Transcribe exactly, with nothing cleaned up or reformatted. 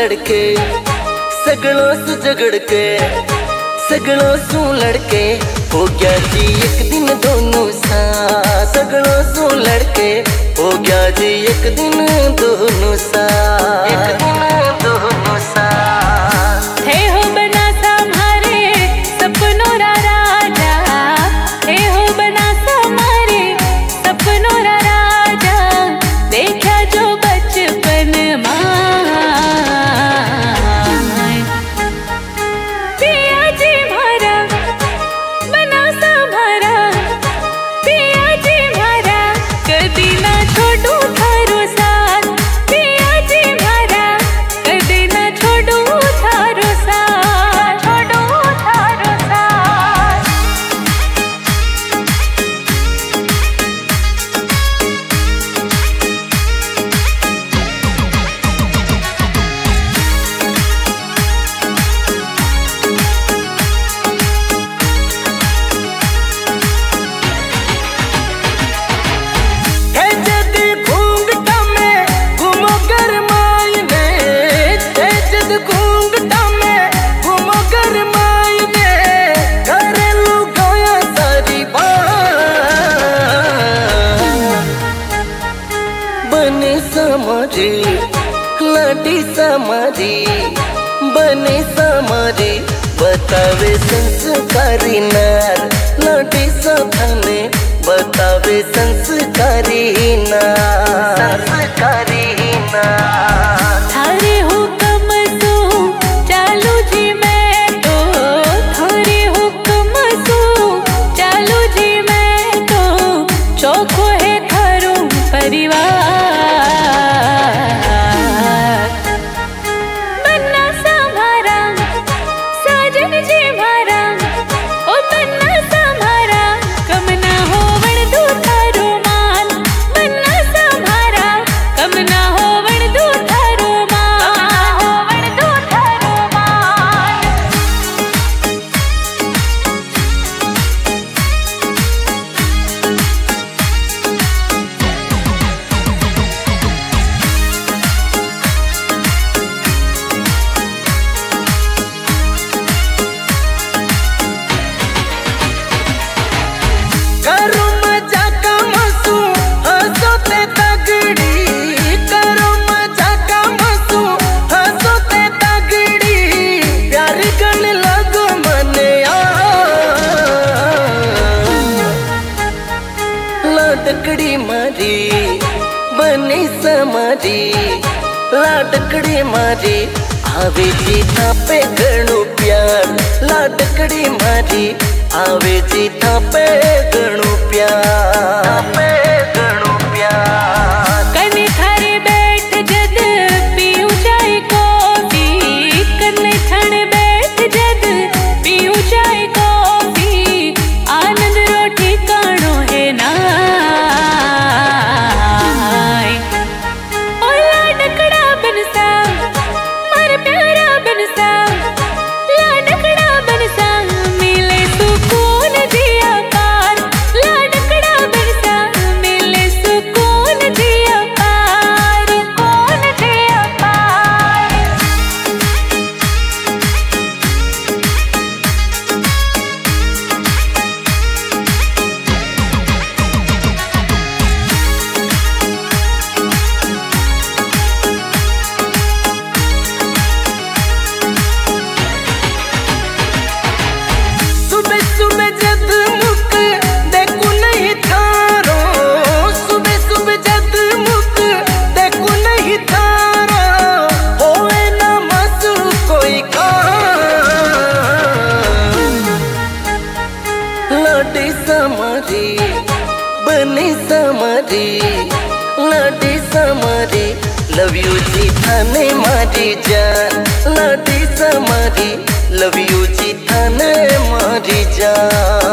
लड़के सगलों से झगड़ के सगलों सू लड़के हो गया जी एक दिन दोनों साथ। सगलों सू लड़के हो गया जी एक दिन दोनों साथ। एक दिन दोनों साथ थे हो बना हमारे सपनों रा राजा। थे हो बना हमारे सपनों रा राजा। देखा जो बचपन मां पिया जी मारा बना हमारा। पिया जी मारा कदी ना छोड़ू थारो साथ। पिया जी मारा कदी ना छोड़ू थारो साथ। छोड़ू थारो साथ समारी लाडी समारी बने समारी बतावे संस्कारी नार। लाडी सभाने बतावे संस्कारी नार। संस्कारी नार थारे हुक्म सो चालू जी मैं तो। थारे हुक्म सो चालू जी मैं तो। चौखो है थारो परिवार। लाडकड़ी मारी बनी समारी लाडकड़ी मारी आवे जी था पे घणो प्यार। लाडकड़ी मारी आवे जी था पे घणो प्यार। पे घणो प्यार कने थारे बैठ जद पीऊ चाय कॉफी। कने थाने बैठ जद पीऊ चाय कॉफी। आनंद रोटी काणो है ना। लाडी समारी बनी समारी लाडी समारी लव यू जी थाने मारी जान। लाडी समारी लव यू जी थाने मारी जान।